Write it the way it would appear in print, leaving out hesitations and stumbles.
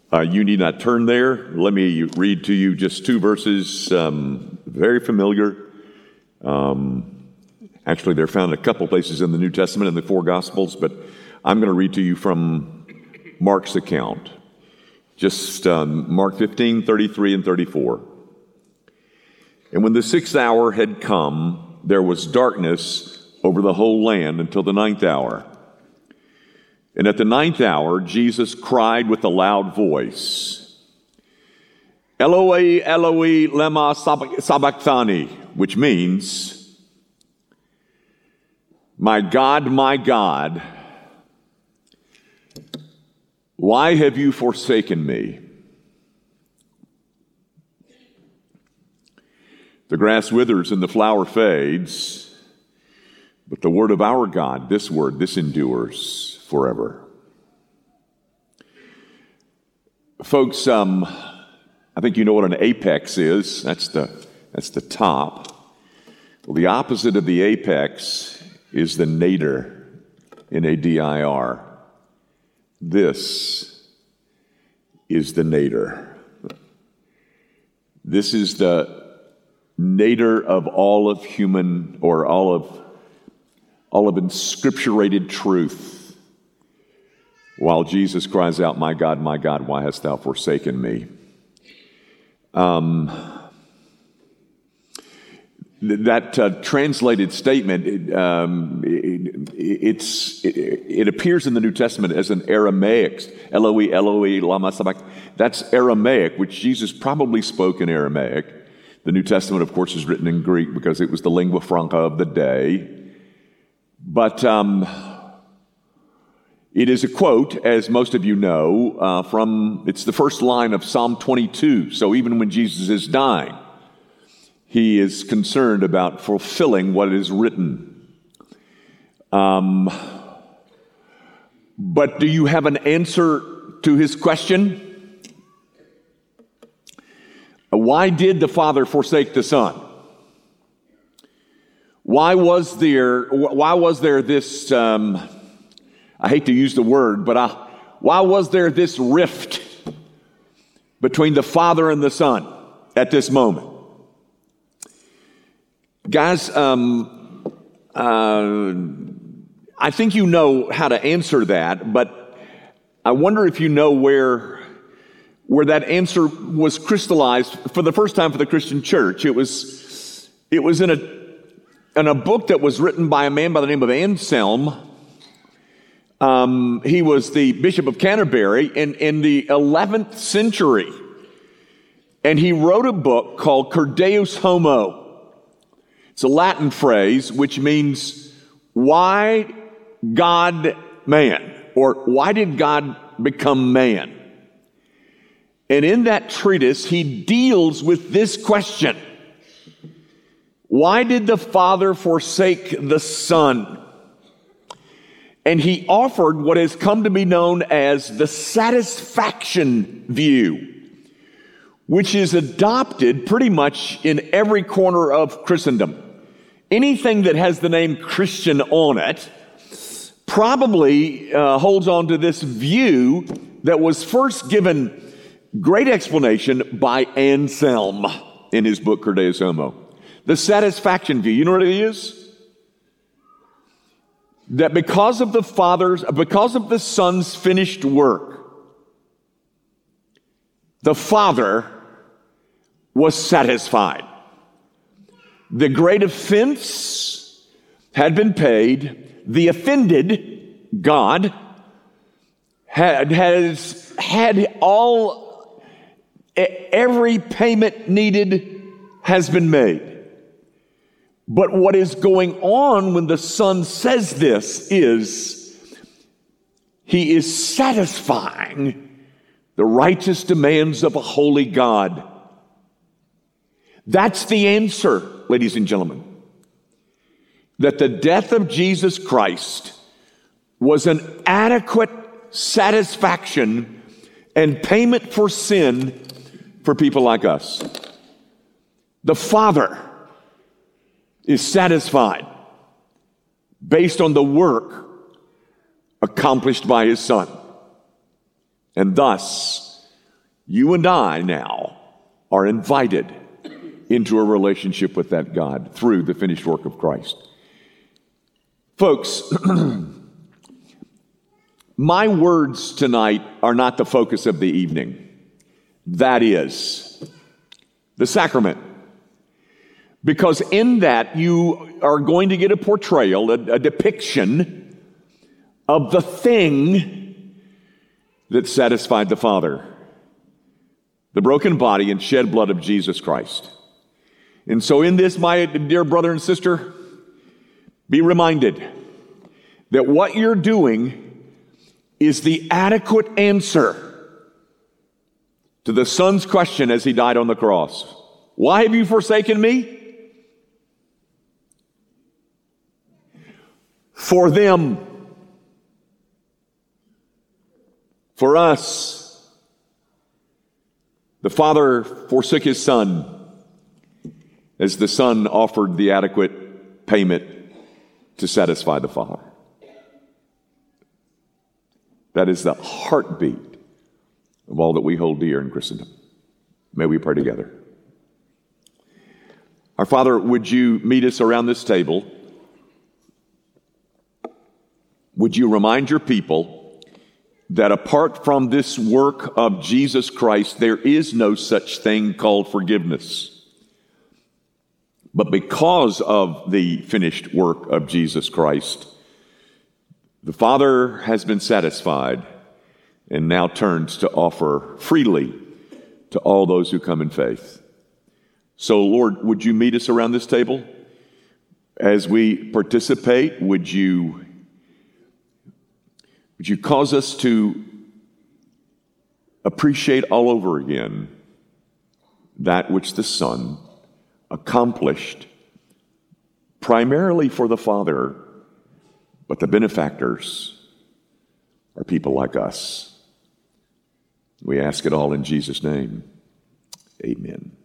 You need not turn there. Let me read to you just two verses, very familiar. Actually, they're found in a couple places in the New Testament in the four Gospels, but I'm going to read to you from Mark's account. Just Mark 15, 33 and 34. And when the 6th hour had come, there was darkness over the whole land until the 9th hour. And at the 9th hour, Jesus cried with a loud voice, Eloi, Eloi, lema sabachthani, which means, my God, why have you forsaken me? The grass withers and the flower fades, but the word of our God, this endures forever. Folks, I think you know what an apex is. That's the top. Well, the opposite of the apex is the nadir, N-A-D-I-R. This is the nadir. This is the nadir of all of human, or all of inscripturated truth. While Jesus cries out, my God, why hast thou forsaken me? That translated statement, it appears in the New Testament as an Aramaic, Eloi, Eloi, lama sabachthani. That's Aramaic, which Jesus probably spoke in Aramaic. The New Testament, of course, is written in Greek because it was the lingua franca of the day. But it is a quote, as most of you know, it's the first line of Psalm 22. So even when Jesus is dying, he is concerned about fulfilling what is written. But do you have an answer to his question? Why did the Father forsake the Son? Why was there this, I hate to use the word, but why was there this rift between the Father and the Son at this moment? Guys, I think you know how to answer that, but I wonder if you know where that answer was crystallized for the first time for the Christian church. It was in a book that was written by a man by the name of Anselm. He was the Bishop of Canterbury in the 11th century. And he wrote a book called Cur Deus Homo. It's a Latin phrase which means, why God man? Or why did God become man? And in that treatise, he deals with this question. Why did the Father forsake the Son? And he offered what has come to be known as the satisfaction view, which is adopted pretty much in every corner of Christendom. Anything that has the name Christian on it probably holds on to this view that was first given great explanation by Anselm in his book Cur Deus Homo. The satisfaction view, you know what it is? That because of the Son's finished work, the Father was satisfied. The great offense had been paid. The offended, God, has had every payment needed has been made. But what is going on when the Son says this is he is satisfying the righteous demands of a holy God. That's the answer, ladies and gentlemen. That the death of Jesus Christ was an adequate satisfaction and payment for sin for people like us. The Father is satisfied based on the work accomplished by his Son. And thus, You and I now are invited into a relationship with that God through the finished work of Christ. Folks, my words tonight are not the focus of the evening. That is the sacrament. Because in that you are going to get a portrayal, a depiction of the thing that satisfied the Father. The broken body and shed blood of Jesus Christ. And so in this, my dear brother and sister, be reminded that what you're doing is the adequate answer to the Son's question as he died on the cross. Why have you forsaken me? For them. For us. The Father forsook his Son as the Son offered the adequate payment to satisfy the Father. That is the heartbeat of all that we hold dear in Christendom. May we pray together. Our Father, would you meet us around this table? Would you remind your people that apart from this work of Jesus Christ, there is no such thing called forgiveness. But because of the finished work of Jesus Christ, the Father has been satisfied and now turns to offer freely to all those who come in faith. So, Lord, would you meet us around this table? As we participate, would you cause us to appreciate all over again that which the Son accomplished primarily for the Father, but the benefactors are people like us. We ask it all in Jesus' name. Amen.